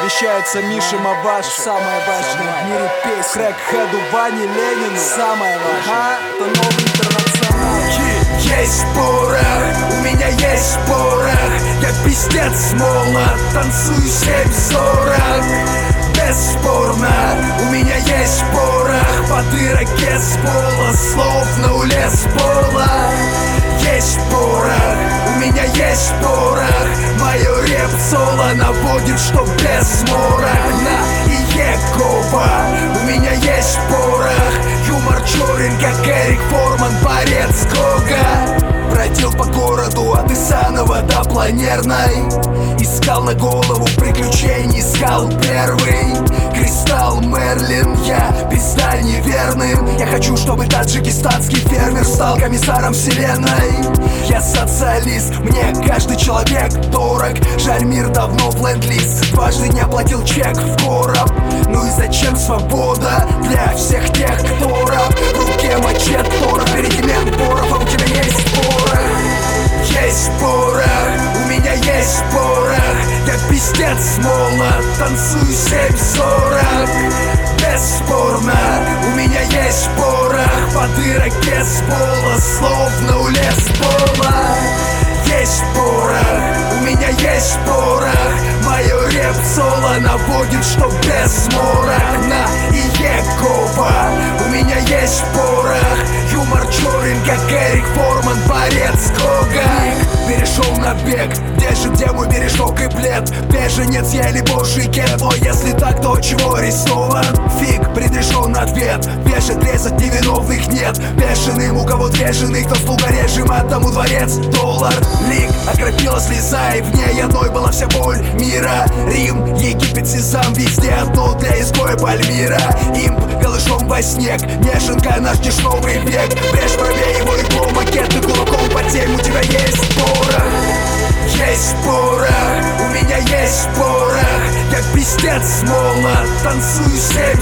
посвящается Мише Маваши. Самая важная в мире песня. Крэкхеду Ване Ленину. Самая важная. Это новый интернационал. Есть порох, у меня есть порох. Я пиздец молод, танцую 7:40. Бесспорно, у меня есть порох. По дыроке с пола, словно улез пола. Есть порох, у меня есть порох. Мое реп-соло наводит, что без морока. И Екова, у меня есть порох. Юмор черен, как Эрик Форман, борец Гога. Бродил по городу от Исанова до Планерной. Искал на голову приключений, искал первый кристалл Мерлин. Я пизда неверным. Я хочу, чтобы таджикистанский фермер стал комиссаром вселенной. Я социалист, мне каждый человек дорог. Жаль, мир давно в ленд-лиз. Дважды не оплатил чек в короб. Ну и зачем свобода для всех тех, кто раб? В руке мачете Тора, впереди Боров, а у тебя есть порох. Есть порох, у меня есть порох. Я пиздец молод, танцую 7:40. Бесспорно, у меня есть порох. По дыроке с пола, словно улез пола. Есть порох, у меня есть порох. Мое реп-соло наводит, что без морока. И Екова, у меня есть порох. Юмор черен, как Эрик Форман, борец Гога. Перешел на бег, где мой бережок и плед? Беженец я или божий кет? О, если так, то чего арестован? Фиг, предрешен ответ. Вешать, резать невиновных нет. Бешеным, у кого две жены, кто в пулгаре сжимает, тому дворец. Доллар, лик, окропила слеза, и в ней одной была вся боль мира. Рим, Египет, Сезам, везде одно для изгоя Пальмира. Имп, голышом во снег, неженка, наш дешевый век. Брешь правее его игло, макеты кулаком по тему. У тебя есть порох. Есть порох, у меня есть порох. Я пиздец молод, танцую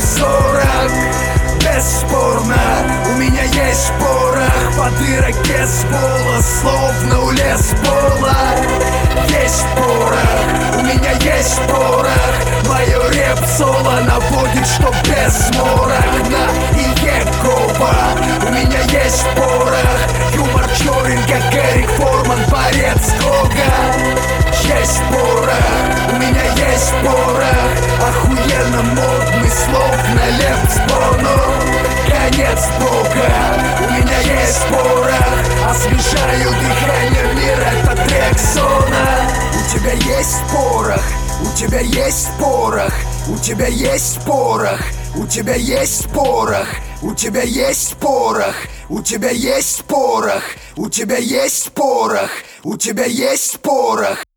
7:40. Бесспорно, у меня есть порох. По дыроке с пола, словно улез пола. Есть порох, у меня есть порох. Мое реп-соло наводит, что без морока. И Екова, у меня есть порох. Юмор черен, как Эрик Форман, борец Гога. Есть порох, у меня есть порох. Охуенно модный, словно Лев Боно. Конец Бога, у меня есть порох. Освежаю дыхание мира, это трек Сона. У тебя есть порох, у тебя есть порох. У тебя есть порох, у тебя есть порох. У тебя есть порох, у тебя есть порох. У тебя есть порох, у тебя есть порох.